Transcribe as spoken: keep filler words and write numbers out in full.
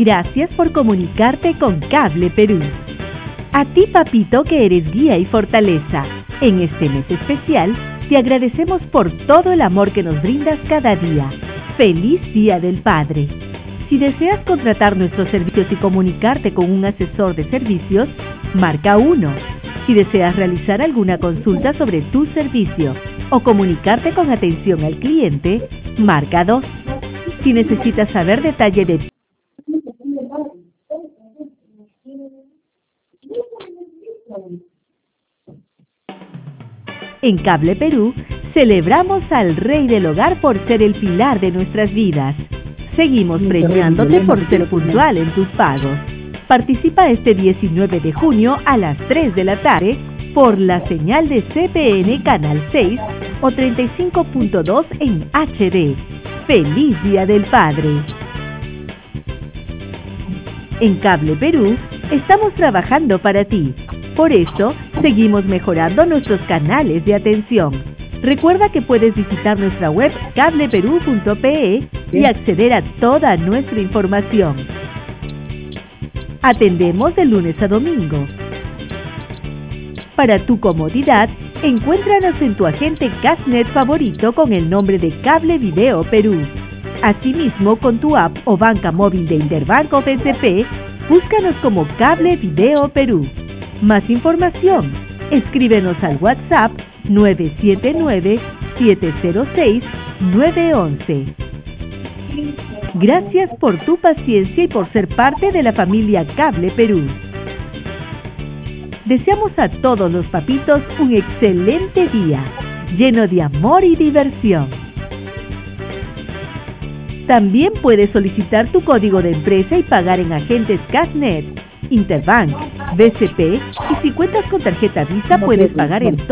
Gracias por comunicarte con Cable Perú. A ti, papito, que eres guía y fortaleza. En este mes especial, te agradecemos por todo el amor que nos brindas cada día. ¡Feliz Día del Padre! Si deseas contratar nuestros servicios y comunicarte con un asesor de servicios, marca uno. Si deseas realizar alguna consulta sobre tu servicio o comunicarte con atención al cliente, marca dos. Si necesitas saber detalle de En Cable Perú, celebramos al Rey del Hogar por ser el pilar de nuestras vidas. Seguimos premiándote por ser puntual en tus pagos. Participa este diecinueve de junio a las tres de la tarde por la señal de C P N Canal seis o treinta y cinco punto dos en H D. ¡Feliz Día del Padre! En Cable Perú, estamos trabajando para ti. Por eso, seguimos mejorando nuestros canales de atención. Recuerda que puedes visitar nuestra web cable perú punto pe y acceder a toda nuestra información. Atendemos de lunes a domingo. Para tu comodidad, encuéntranos en tu agente Cashnet favorito con el nombre de Cable Video Perú. Asimismo, con tu app o banca móvil de Interbanco B C P, búscanos como Cable Video Perú. Más información, escríbenos al WhatsApp nueve siete nueve, siete cero seis, nueve once. Gracias por tu paciencia y por ser parte de la familia Cable Perú. Deseamos a todos los papitos un excelente día, lleno de amor y diversión. También puedes solicitar tu código de empresa y pagar en agentes Cashnet, Interbank, B C P y si cuentas con tarjeta Visa puedes pagar en